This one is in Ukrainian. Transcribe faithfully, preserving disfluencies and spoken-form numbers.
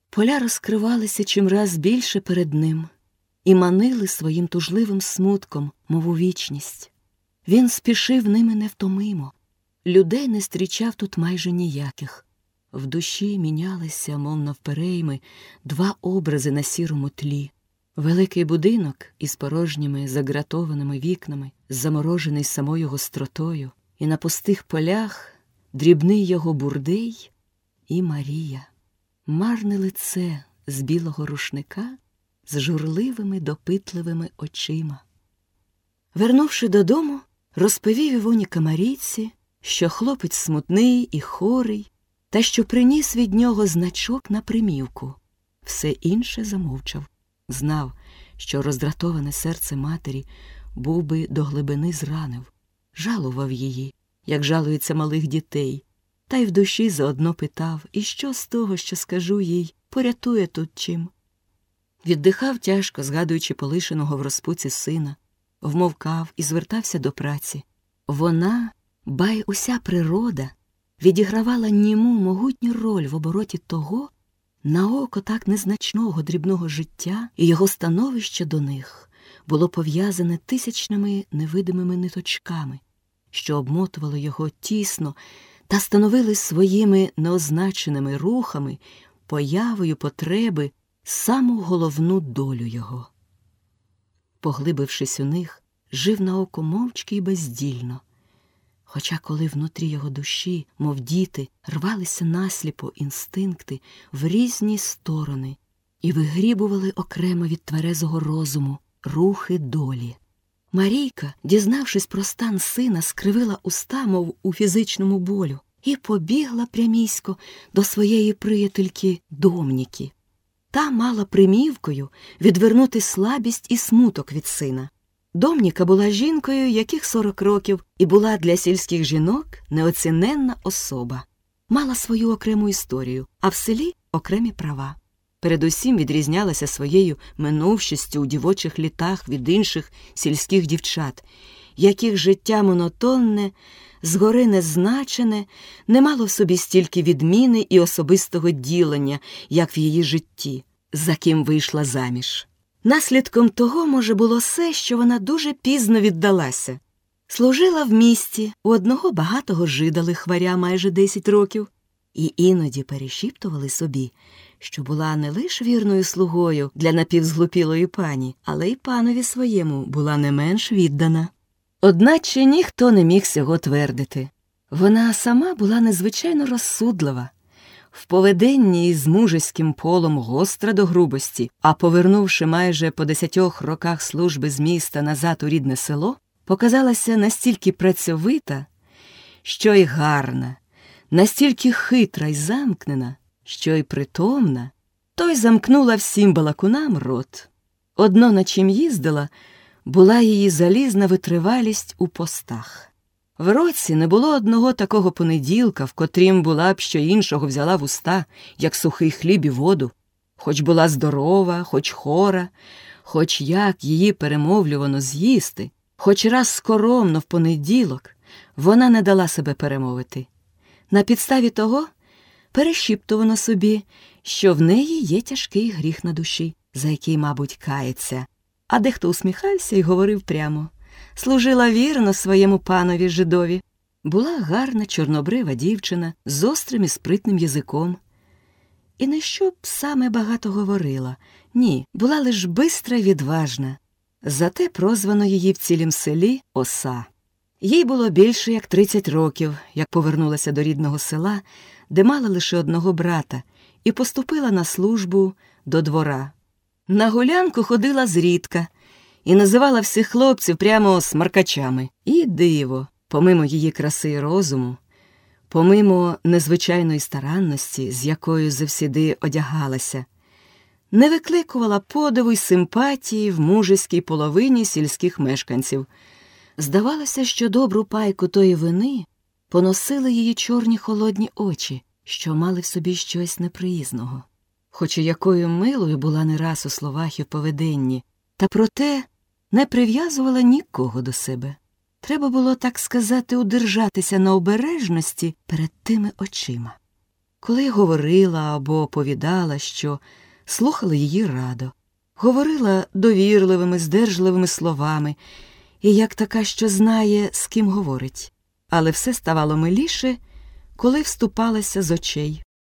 Поля розкривалися чимраз більше перед ним і манили своїм тужливим смутком, мов у вічність. Він спішив ними невтомимо. Людей не зустрічав тут майже ніяких. В душі мінялися, мов навперейми, два образи на сірому тлі. Великий будинок із порожніми загратованими вікнами, заморожений самою гостротою, і на пустих полях дрібний його бурдей і Марія. Марне лице з білого рушника з журливими допитливими очима. Вернувши додому, розповів Івоні Камарійці, що хлопець смутний і хорий, та що приніс від нього значок на примівку. Все інше замовчав. Знав, що роздратоване серце матері був би до глибини зранив. Жалував її, як жалується малих дітей, та й в душі заодно питав, і що з того, що скажу їй, порятує тут чим. Віддихав тяжко, згадуючи полишеного в розпуці сина, вмовкав і звертався до праці. Вона, ба й уся природа, відігравала німу могутню роль в обороті того, на око так незначного дрібного життя, і його становище до них було пов'язане тисячними невидимими ниточками, що обмотували його тісно та становили своїми неозначеними рухами, появою потреби, саму головну долю його. Поглибившись у них, жив на око мовчки й бездільно, хоча коли внутрі його душі, мов діти, рвалися насліпо інстинкти в різні сторони і вигрібували окремо від тверезого розуму рухи долі. Марійка, дізнавшись про стан сина, скривила уста, мов у фізичному болю, і побігла прямісько до своєї приятельки Домніки. Та мала примівкою відвернути слабість і смуток від сина. Домніка була жінкою, яких сорок років, і була для сільських жінок неоціненна особа. Мала свою окрему історію, а в селі окремі права. Передусім відрізнялася своєю минувшістю у дівочих літах від інших сільських дівчат, яких життя монотонне, згори незначене, не мало в собі стільки відміни і особистого ділення, як в її житті, за ким вийшла заміж. Наслідком того, може, було все, що вона дуже пізно віддалася. Служила в місті у одного багатого жида лихваря майже десять років, і іноді перешіптували собі, що була не лише вірною слугою для напівзглупілої пані, але й панові своєму була не менш віддана. Одначе ніхто не міг цього твердити. Вона сама була незвичайно розсудлива, в поведенні із мужеським полом гостра до грубості, а повернувши майже по десятьох роках служби з міста назад у рідне село, показалася настільки працьовита, що й гарна, настільки хитра й замкнена, що й притомна, то й замкнула всім балакунам рот. Одно, на чим їздила, була її залізна витривалість у постах. В році не було одного такого понеділка, в котрім була б що іншого взяла в уста, як сухий хліб і воду. Хоч була здорова, хоч хора, хоч як її перемовлювано з'їсти, хоч раз скоромно в понеділок, вона не дала себе перемовити. На підставі того перешіптувано собі, що в неї є тяжкий гріх на душі, за який, мабуть, кається. А дехто усміхався і говорив прямо. Служила вірно своєму панові жидові. Була гарна чорнобрива дівчина з острим і спритним язиком. І не щоб саме багато говорила. Ні, була лиш бистра й відважна. Зате прозвано її в цілім селі Оса. Їй було більше як тридцять років, як повернулася до рідного села, де мала лише одного брата, і поступила на службу до двора. На гулянку ходила зрідка і називала всіх хлопців прямо смаркачами. І диво, помимо її краси і розуму, помимо незвичайної старанності, з якою завсіди одягалася, не викликувала подиву й симпатії в мужеській половині сільських мешканців. Здавалося, що добру пайку тої вини поносили її чорні холодні очі, що мали в собі щось неприязного. Хоч і якою милою була не раз у словах і в поведенні, та проте не прив'язувала нікого до себе. Треба було, так сказати, удержатися на обережності перед тими очима. Коли говорила або оповідала, що слухали її радо. Говорила довірливими, здержливими словами, і як така, що знає, з ким говорить. Але все ставало миліше, коли вступалася з очей.